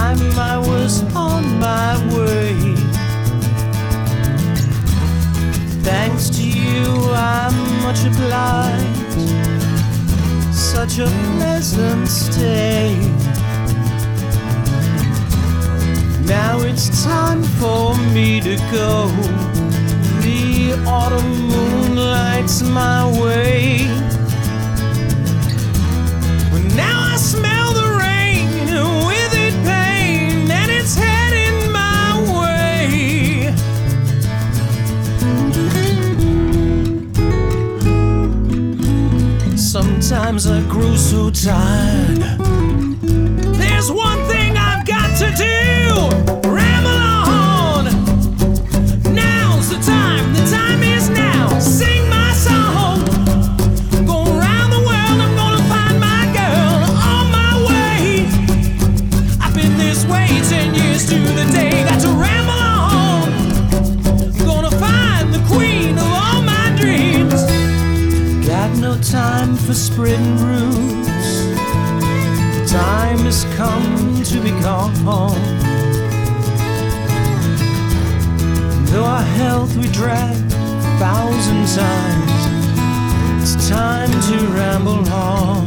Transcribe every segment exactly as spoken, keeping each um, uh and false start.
time I was on my way. Thanks to you, I'm much obliged. Such a pleasant stay. Now it's time for me to go. The autumn moon lights my way. But now I smell the rain, with it pain, and it's heading my way. Sometimes I grow so tired. There's one thing I've got to do. Ramble on. Now's the time. The time is now. Sing my song. I'm going around the world. I'm gonna find my girl on my way. I've been this way ten years to the day. Got to ramble on. I'm gonna find the queen of all my dreams. Got no time for spreading roots. Time has come to be gone. Though our health we drag a thousand times, it's time to ramble on.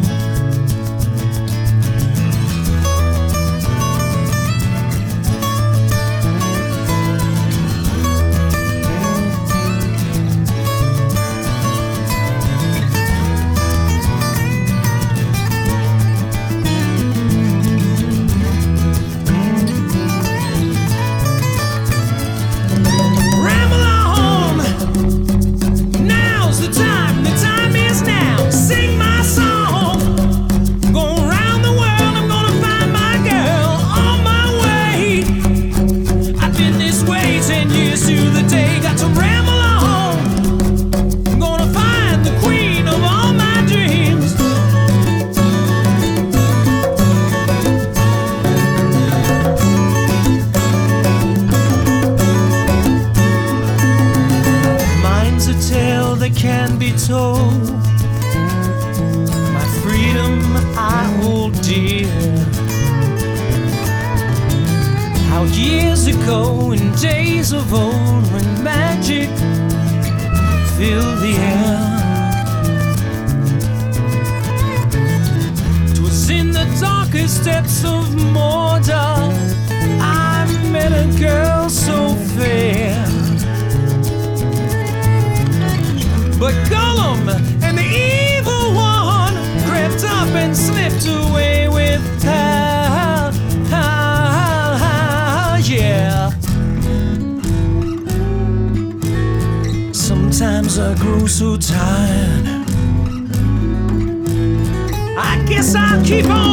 That can be told. My freedom I hold dear. How years ago, in days of old, when magic filled the air, 'twas in the darkest depths of Mordor I met a girl so fair. But Gollum and the evil one crept up and slipped away with her. Yeah. Sometimes I grow so tired. I guess I'll keep on